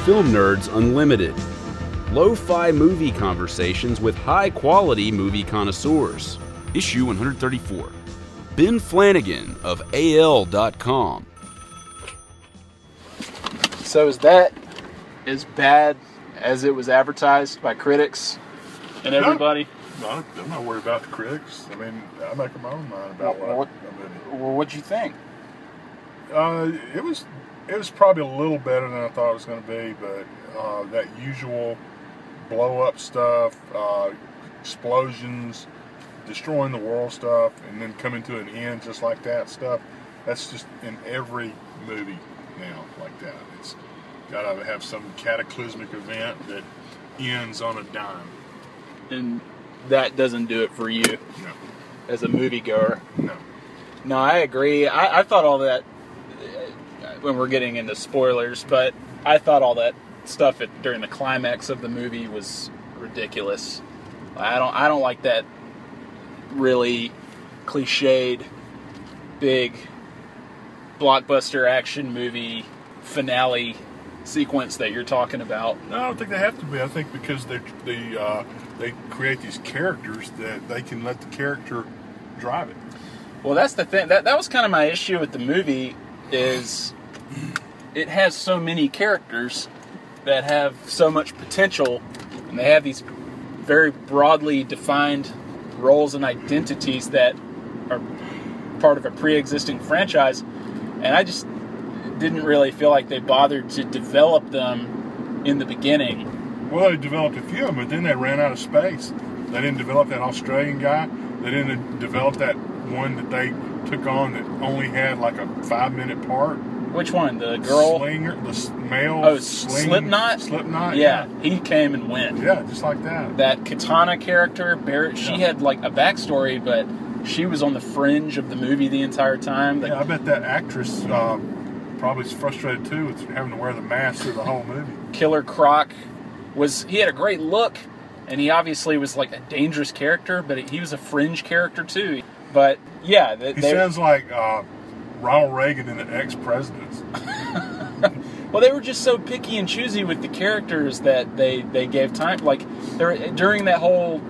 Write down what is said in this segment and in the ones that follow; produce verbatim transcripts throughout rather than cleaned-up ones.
Film Nerds Unlimited. Lo-fi movie conversations with high-quality movie connoisseurs. Issue one thirty-four. Ben Flanagan of A L dot com. So is that as bad as it was advertised by critics and everybody? No, I'm not worried about the critics. I mean, I make up my own mind about Well, what. what well, what'd you think? Uh, it was it was probably a little better than I thought it was going to be, but uh, that usual blow up stuff, uh, explosions, destroying the world stuff, and then coming to an end just like that stuff. That's just in every movie now, like that. It's got to have some cataclysmic event that ends on a dime. And that doesn't do it for you No, as a moviegoer. no. No, I agree. I, I thought all that, uh, when we're getting into spoilers, but I thought all that stuff at, during the climax of the movie was ridiculous. I don't, I don't like that really cliched, big, blockbuster action movie finale sequence that you're talking about. No, I don't think they have to be. I think because they they uh, they create these characters that they can let the character drive it. Well, that's the thing. That that was kind of my issue with the movie, is it has so many characters that have so much potential, and they have these very broadly defined roles and identities that are part of a pre-existing franchise, and I just didn't really feel like they bothered to develop them in the beginning. Well, they developed a few of them, but then they ran out of space. They didn't develop that Australian guy. They didn't develop that one that they took on that only had like a five-minute part. Which one? The girl? Slinger, the s- male Oh, sling, Slipknot? Slipknot, Yeah, yeah. he came and went. Yeah, just like that. That Katana character, Barrett, she Yeah. had like a backstory, but she was on the fringe of the movie the entire time. The Yeah, I bet that actress uh, probably is frustrated too with having to wear the mask through the whole movie. Killer Croc was, he had a great look, and he obviously was like a dangerous character, but he was a fringe character too. But yeah, they, He they, sounds like uh, Ronald Reagan and the ex-presidents. well, they were just so picky and choosy with the characters that they, they gave time. Like there, during that whole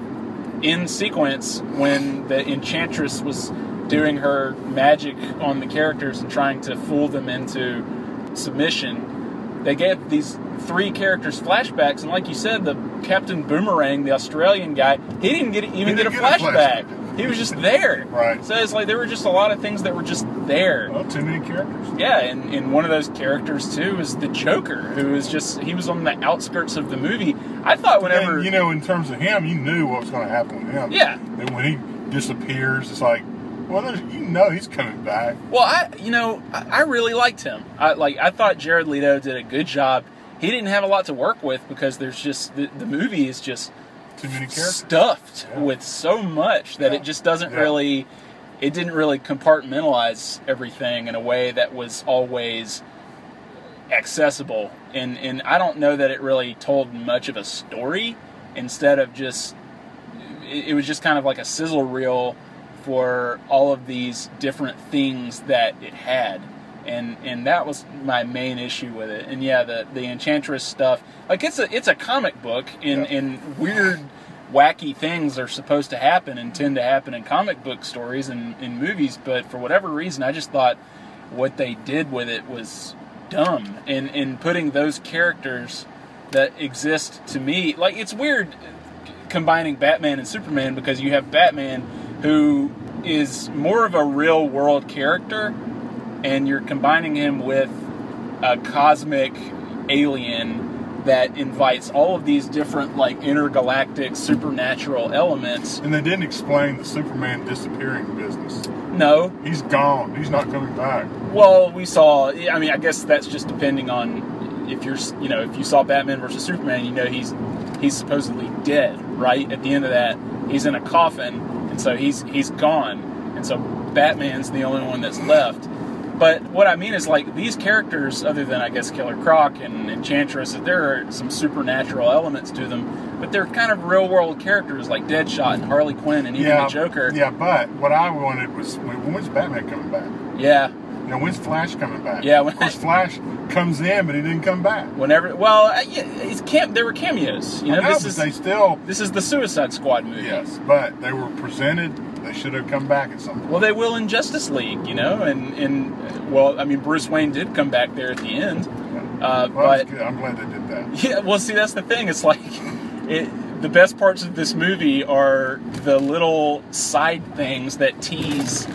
end sequence when the Enchantress was doing her magic on the characters and trying to fool them into submission, they gave these three characters flashbacks, and like you said, the Captain Boomerang, the Australian guy, he didn't get even He get a didn't get a flashback. flashback. He was just there. Right. So it's like there were just a lot of things that were just there. Well, too many characters. Yeah, and, and one of those characters too is the Joker, who was just, he was on the outskirts of the movie. I thought whenever... And, you know, in terms of him, you knew what was going to happen with him. Yeah. And when he disappears, it's like, well, there's, you know he's coming back. Well, I, you know, I, I really liked him. I like, I thought Jared Leto did a good job. He didn't have a lot to work with because there's just, the, the movie is just Too many characters. stuffed Yeah. with so much that Yeah. it just doesn't Yeah. really, it didn't really compartmentalize everything in a way that was always accessible. And, and I don't know that it really told much of a story. Instead of just, it, it was just kind of like a sizzle reel for all of these different things that it had. And and that was my main issue with it. And yeah, the, the Enchantress stuff, like it's a it's a comic book, and, Yeah. and weird, wacky things are supposed to happen and tend to happen in comic book stories and in movies, but for whatever reason, I just thought what they did with it was dumb. And in putting those characters that exist to me, like it's weird combining Batman and Superman, because you have Batman who is more of a real world character, and you're combining him with a cosmic alien that invites all of these different, like, intergalactic supernatural elements. And they didn't explain the Superman disappearing business. No. He's gone. He's not coming back. Well, we saw, I mean, I guess that's just depending on if you're, you know, if you saw Batman versus Superman, you know he's he's supposedly dead, right? At the end of that, he's in a coffin, and so he's he's gone. And so Batman's the only one that's left. But what I mean is, like, these characters, other than, I guess, Killer Croc and Enchantress, there are some supernatural elements to them, but they're kind of real-world characters, like Deadshot and Harley Quinn and even yeah, the Joker. Yeah, but what I wanted was, when, when's Batman coming back? Yeah. You know, when's Flash coming back? Yeah, when, of course, Flash comes in, but he didn't come back. Whenever, well, uh, yeah, it's cam- there were cameos. You know, I know this but is they still. this is the Suicide Squad movie. Yes, but they were presented. They should have come back at some point. Well, they will in Justice League, you know, and and well, I mean, Bruce Wayne did come back there at the end. Uh, well, but good. I'm glad they did that. Yeah, well, see, that's the thing. It's like it, the best parts of this movie are the little side things that tease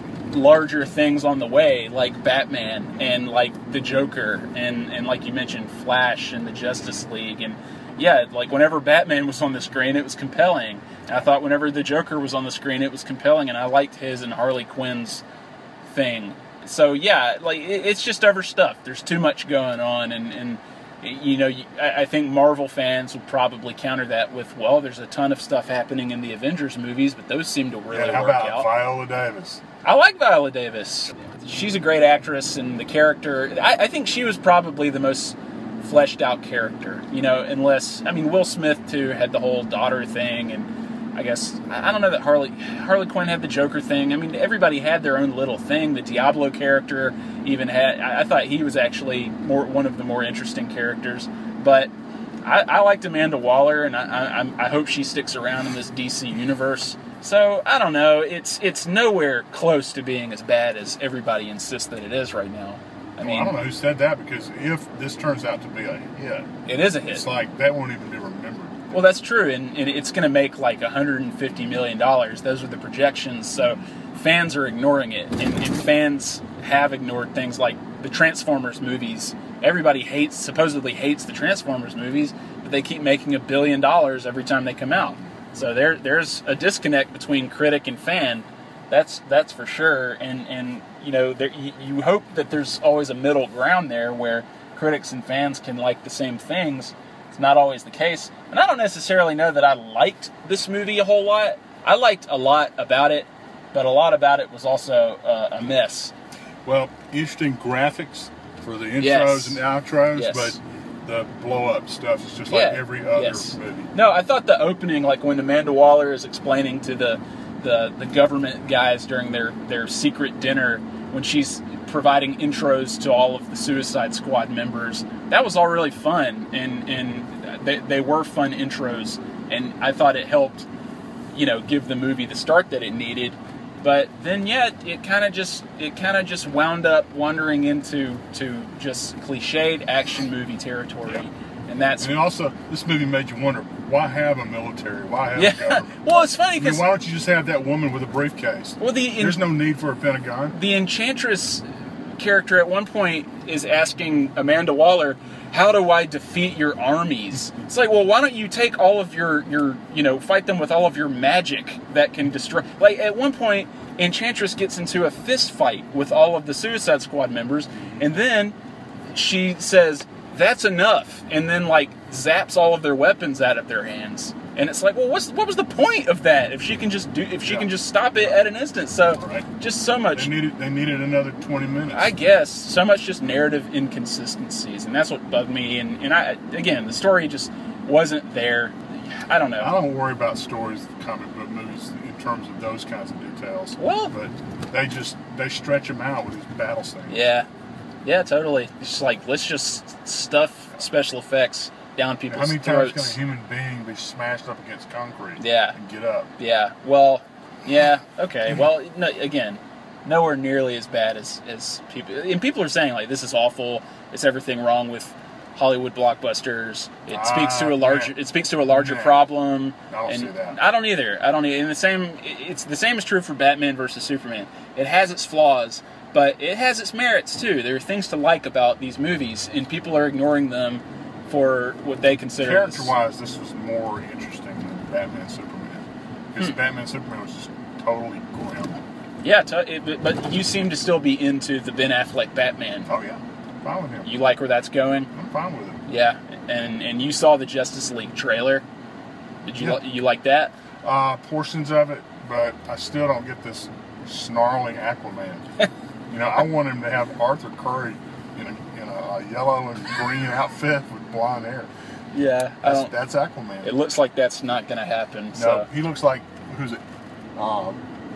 larger things on the way, like Batman and like the Joker and, and like you mentioned, Flash and the Justice League. And yeah, like whenever Batman was on the screen, it was compelling. And I thought whenever the Joker was on the screen, it was compelling, and I liked his and Harley Quinn's thing. So yeah, like it, it's just other stuff. There's too much going on, and, and you know, I, I think Marvel fans would probably counter that with, well, there's a ton of stuff happening in the Avengers movies, but those seem to really and how work about out. Viola Davis? I like Viola Davis. She's a great actress, and the character, I, I think she was probably the most fleshed out character, you know, unless, I mean, Will Smith too had the whole daughter thing, and I guess, I don't know that Harley Harley Quinn had the Joker thing. I mean, everybody had their own little thing. The Diablo character even had, I, I thought he was actually more one of the more interesting characters, but I, I liked Amanda Waller, and I, I, I hope she sticks around in this D C universe. So, I don't know, it's it's nowhere close to being as bad as everybody insists that it is right now. I mean, well, I don't know who said that, because if this turns out to be a hit, it is a hit. It's like, that won't even be remembered. Well, that's true, and, and it's going to make like one hundred fifty million dollars. Those are the projections, so fans are ignoring it, and, and fans have ignored things like the Transformers movies. Everybody hates, supposedly hates the Transformers movies, but they keep making a billion dollars every time they come out. So there, there's a disconnect between critic and fan. That's that's for sure, and and you know, there, you, you hope that there's always a middle ground there where critics and fans can like the same things. It's not always the case, and I don't necessarily know that I liked this movie a whole lot. I liked a lot about it, but a lot about it was also uh, a mess. Well, interesting graphics for the intros Yes. and outros, Yes. but the blow-up stuff is just like Yeah. every other Yes. movie. No, I thought the opening, like when Amanda Waller is explaining to the, the, the government guys during their, their secret dinner, when she's providing intros to all of the Suicide Squad members, that was all really fun, and, and they, they were fun intros, and I thought it helped, you know, give the movie the start that it needed. But then, yeah, it kind of just it kind of just wound up wandering into to just cliched action movie territory, Yeah. and that's And also, this movie made you wonder, why have a military? Why have a yeah. government? Well, it's funny I mean, because why don't you just have that woman with a briefcase? well, the There's no need for a Pentagon. the Enchantress character at one point is asking Amanda Waller, how do I defeat your armies? It's like, well, why don't you take all of your, your, you know, fight them with all of your magic that can destroy... Like, at one point, Enchantress gets into a fist fight with all of the Suicide Squad members, and then she says, that's enough, and then, like, zaps all of their weapons out of their hands. And it's like, well, what's what was the point of that if she can just do if she Yeah. can just stop it at an instant? So Right. just so much. They needed, they needed another twenty minutes. I guess so much just narrative inconsistencies, and that's what bugged me. And, and I again, the story just wasn't there. I don't know. I don't worry about stories, comic book movies, in terms of those kinds of details. Well- but they just they stretch them out with these battle scenes. Yeah, yeah, totally. It's just like, let's just stuff special effects down people's How many times throats. can a human being be smashed up against concrete? Yeah. And get up. Yeah. Well. Yeah. Okay. Well. No, again, nowhere nearly as bad as as people. And people are saying like, this is awful. It's everything wrong with Hollywood blockbusters. It Ah, speaks to a larger. man. It speaks to a larger Man. problem. I don't and see that. I don't either. I don't either. And the same. It's the same is true for Batman versus Superman. It has its flaws, but it has its merits too. There are things to like about these movies, and people are ignoring them for what they consider. Character-wise, this was more interesting than Batman Superman. Because Hmm. Batman Superman was just totally grim. Yeah, to, it, but- but you seem to still be into the Ben Affleck Batman. Oh yeah, fine with him. You like where that's going? I'm fine with it. Yeah, and and you saw the Justice League trailer. Did you Yeah. li- you like that? Uh, portions of it, but I still don't get this snarling Aquaman. You know, I want him to have Arthur Curry in a, in a, uh yellow and green outfit with blonde hair. Yeah, I That's, don't. that's Aquaman. It looks like that's not going to happen. no, So he looks like, who's it? Um,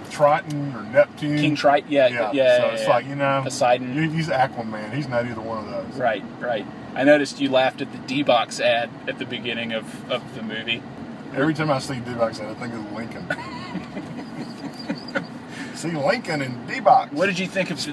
Triton or Neptune. King Triton, yeah, yeah. yeah so yeah, it's yeah. like, you know, Poseidon. you- He's Aquaman. He's not either one of those. Right, right. I noticed you laughed at the D-Box ad at the beginning of, of the movie. Every time I see D-Box, I think of Lincoln. See Lincoln and D-Box. What did you think of?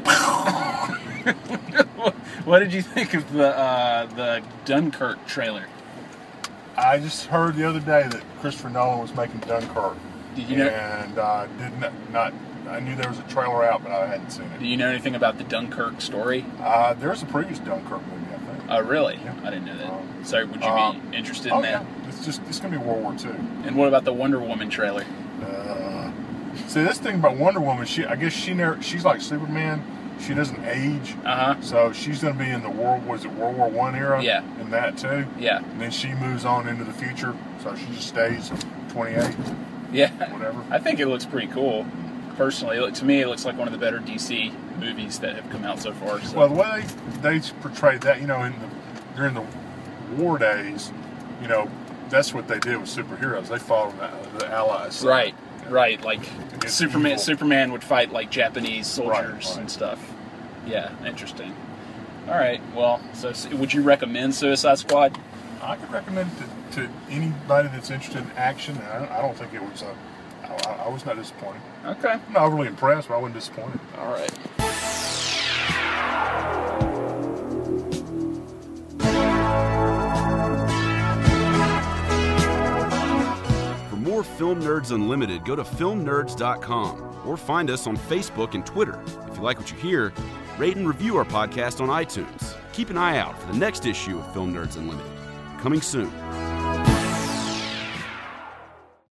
What did you think of the uh, the Dunkirk trailer? I just heard the other day that Christopher Nolan was making Dunkirk. Did you know? And uh, did not, not. I knew there was a trailer out, but I hadn't seen Do it. you know anything about the Dunkirk story? Uh, there's a previous Dunkirk movie, I think. Oh, really? Yeah. I didn't know that. Um, So, would you um, be interested Oh in that? yeah, it's just it's gonna be World War Two. And what about the Wonder Woman trailer? Uh, see, this thing about Wonder Woman, she I guess she never she's like Superman. She doesn't age, Uh huh. so she's gonna be in the world. Was it World War One era? Yeah. In that too. Yeah. And then she moves on into the future, so she just stays twenty-eight, Yeah. whatever. I think it looks pretty cool. Personally, It- to me, it looks like one of the better D C movies that have come out so far. So. Well, the way they, they portrayed that, you know, in the during the war days, you know, that's what they did with superheroes. They followed the, the Allies. side. Right, right. Like Against Superman. evil. Superman would fight like Japanese soldiers Right, right. and stuff. Yeah, interesting. All right. Well, so s- would you recommend Suicide Squad? I could recommend it to, to anybody that's interested in action. I, I don't think it was a. I, I was not disappointed. Okay. I'm not overly impressed, but I wasn't disappointed. All right. For more Film Nerds Unlimited, go to film nerds dot com or find us on Facebook and Twitter. If you like what you hear, rate and review our podcast on iTunes. Keep an eye out for the next issue of Film Nerds Unlimited. Coming soon.